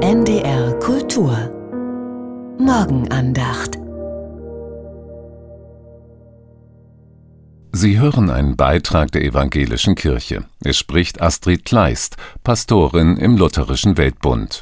NDR Kultur Morgenandacht. Sie hören einen Beitrag der Evangelischen Kirche. Es spricht Astrid Kleist, Pastorin im Lutherischen Weltbund.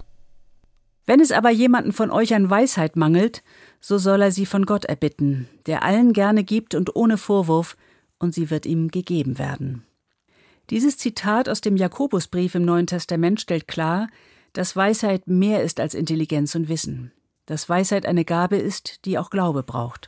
Wenn es aber jemanden von euch an Weisheit mangelt, so soll er sie von Gott erbitten, der allen gerne gibt und ohne Vorwurf, und sie wird ihm gegeben werden. Dieses Zitat aus dem Jakobusbrief im Neuen Testament stellt klar, dass Weisheit mehr ist als Intelligenz und Wissen. Dass Weisheit eine Gabe ist, die auch Glaube braucht.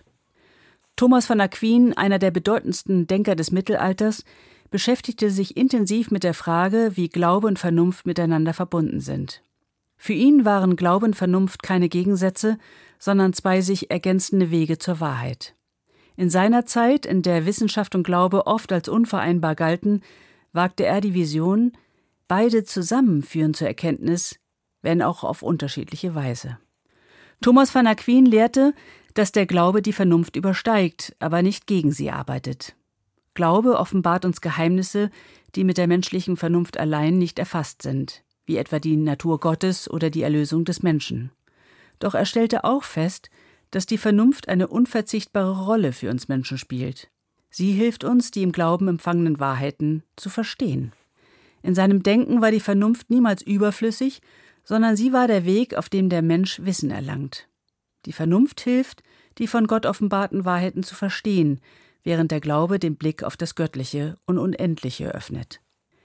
Thomas von Aquin, einer der bedeutendsten Denker des Mittelalters, beschäftigte sich intensiv mit der Frage, wie Glaube und Vernunft miteinander verbunden sind. Für ihn waren Glaube und Vernunft keine Gegensätze, sondern zwei sich ergänzende Wege zur Wahrheit. In seiner Zeit, in der Wissenschaft und Glaube oft als unvereinbar galten, wagte er die Vision, beide zusammen führen zur Erkenntnis, wenn auch auf unterschiedliche Weise. Thomas von Aquin lehrte, dass der Glaube die Vernunft übersteigt, aber nicht gegen sie arbeitet. Glaube offenbart uns Geheimnisse, die mit der menschlichen Vernunft allein nicht erfasst sind, wie etwa die Natur Gottes oder die Erlösung des Menschen. Doch er stellte auch fest, dass die Vernunft eine unverzichtbare Rolle für uns Menschen spielt. Sie hilft uns, die im Glauben empfangenen Wahrheiten zu verstehen. In seinem Denken war die Vernunft niemals überflüssig, sondern sie war der Weg, auf dem der Mensch Wissen erlangt. Die Vernunft hilft, die von Gott offenbarten Wahrheiten zu verstehen, während der Glaube den Blick auf das Göttliche und Unendliche öffnet.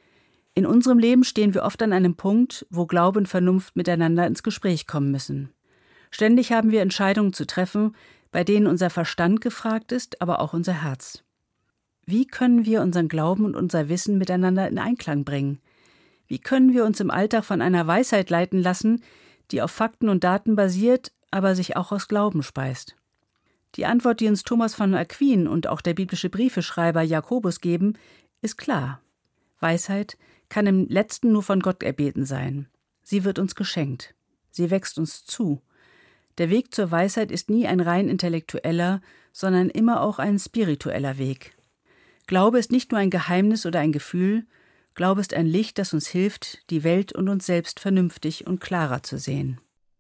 In unserem Leben stehen wir oft an einem Punkt, wo Glaube und Vernunft miteinander ins Gespräch kommen müssen. Ständig haben wir Entscheidungen zu treffen, bei denen unser Verstand gefragt ist, aber auch unser Herz. Wie können wir unseren Glauben und unser Wissen miteinander in Einklang bringen? Wie können wir uns im Alltag von einer Weisheit leiten lassen, die auf Fakten und Daten basiert, aber sich auch aus Glauben speist? Die Antwort, die uns Thomas von Aquin und auch der biblische Briefeschreiber Jakobus geben, ist klar. Weisheit kann im Letzten nur von Gott erbeten sein. Sie wird uns geschenkt. Sie wächst uns zu. Der Weg zur Weisheit ist nie ein rein intellektueller, sondern immer auch ein spiritueller Weg. Glaube ist nicht nur ein Geheimnis oder ein Gefühl, Glaube ist ein Licht, das uns hilft, die Welt und uns selbst vernünftig und klarer zu sehen.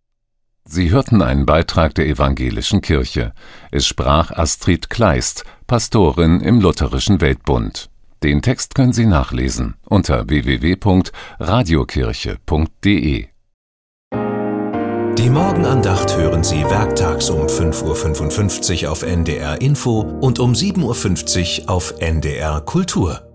Sie hörten einen Beitrag der Evangelischen Kirche. Es sprach Astrid Kleist, Pastorin im Lutherischen Weltbund. Den Text können Sie nachlesen unter www.radiokirche.de. Die Morgenandacht hören Sie werktags um 5:55 Uhr auf NDR Info und um 7:50 Uhr auf NDR Kultur.